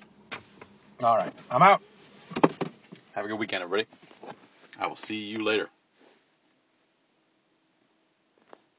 All right, I'm out. Have a good weekend, everybody. I will see you later.